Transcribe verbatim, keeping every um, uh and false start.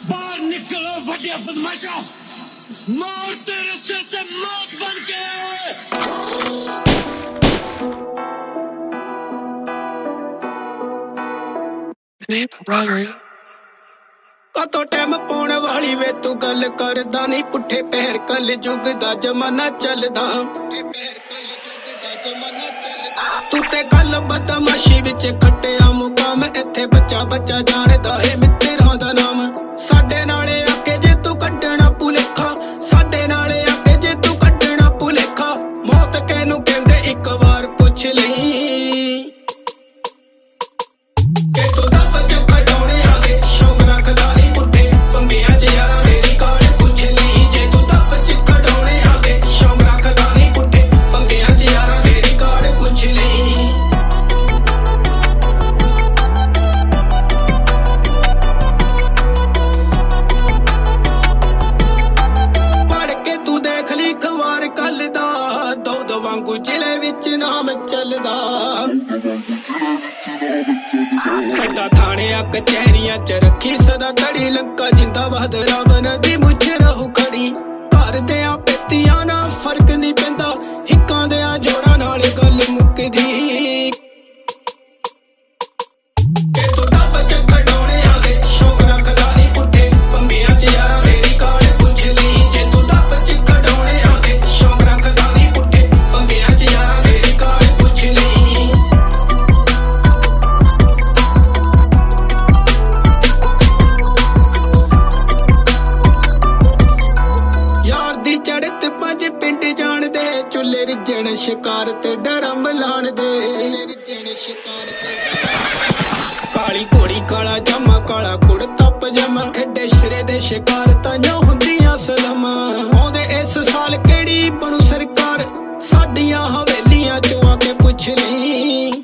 बाहर निकलो बढ़िया बदमाशा, मौत तेरे सिर से मौत बन के कतो टाइम पाने वाली वे तू गल करदा नहीं, पुठे पैर कल जुग दा जमाना चलदा, पुठे पैर कल जुग दा जमाना चलदा। तू ते गल बदमाशी विच खट्टिया मुकाम, इत्थे बच्चा बच्चा जानदा है मित्तरां दा नाम। साडे नाले आके जे तू कड्डना भुलेखा, साडे नाले आके जे तू कड्डना भुलेखा, मौत कैनू कहंदे इक वार पुछ लई। जिले विच नाम चलदा, सदा थाणियां कचहरियां च रखी सदा धड़ी, लंका जिंदाबाद रावण दी मुझ रहू खड़ी। घर देयां पेतियां ना फर्क नहीं पैंदा, हिक्कां देयां जोड़ां नाल गल मुकदी। पिंड जान दे चुले रिजण शिकार ते डरम लाण दे, काली घोड़ी काला जामा काला कुड़ता पजामा, खेडे सिरे दे शिकार ताइयों हुंदियां सलामां। आउंदे इस साल केड़ी बनू सरकार, साडियां हवेलियां चों आके पुछ लई।